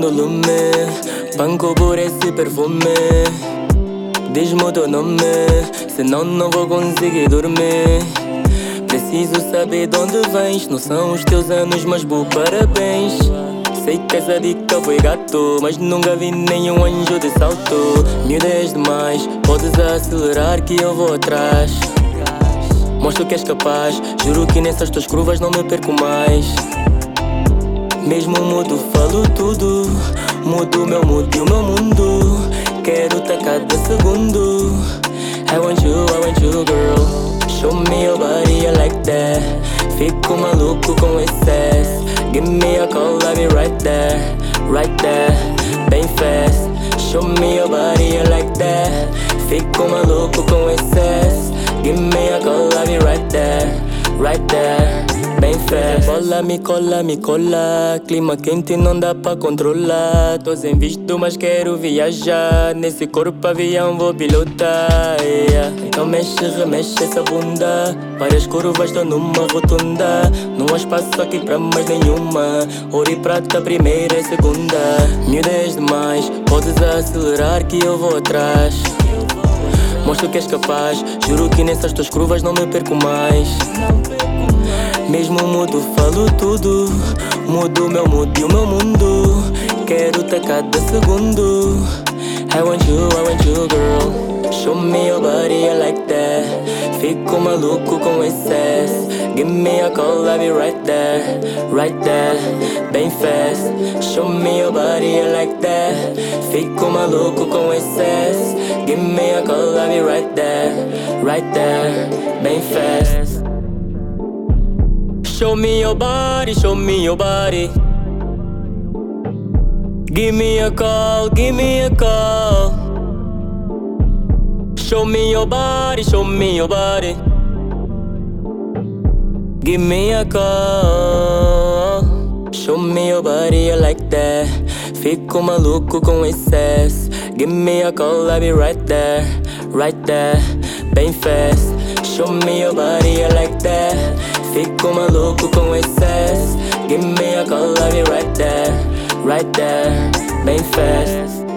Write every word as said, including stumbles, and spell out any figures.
acendendo o lume, banco por esse perfume. Diz-me o teu nome, senão não vou conseguir dormir. Preciso saber de onde vens, não são os teus anos, mas bom, parabéns. Sei que essa dica foi gato, mas nunca vi nenhum anjo de salto. Miúda és demais, podes acelerar que eu vou atrás. Mostra que és capaz, juro que nessas tuas curvas não me perco mais. Mesmo mudo, falo tudo, mudo o meu mood e o meu mundo. Quero-te a cada segundo. I want you, I want you, girl. Show me your body, I like that. Fico maluco com excess. Give me a call, I'll be right there, right there, bem fast. Show me your body, I like that. Fico maluco com excess. Give me a call, I'll be right there, right there, bem fast. Bola, me cola, me cola. Clima quente não dá pra controlar. Tô sem visto, mas quero viajar. Nesse corpo avião vou pilotar, yeah. Então mexe, remexe essa bunda. Várias curvas, tô numa rotunda. Não há espaço aqui pra mais nenhuma. Ouro e prata, primeira e segunda. Miúda és demais, podes acelerar que eu vou atrás. Mostra que és capaz, juro que nessas tuas curvas não me perco mais. Mesmo mudo, falo tudo, mudo o meu mood e o meu mundo. Quero-te a cada segundo. I want you, I want you, girl. Show me your body, I like that. Fico maluco com excess. Give me a call, I'll be right there, right there, bem fast. Show me your body, I like that. Fico maluco com excess. Give me a call, I'll be right there, right there, bem fast. Show me your body, show me your body. Give me a call, give me a call. Show me your body, show me your body. Give me a call. Show me your body, I like that. Fico maluco com excess. Give me a call, I'll be right there, right there, bem fast. Show me your body, I like that. Fico maluco com excess. Give me a call, I'll be right there, right there, bem fast.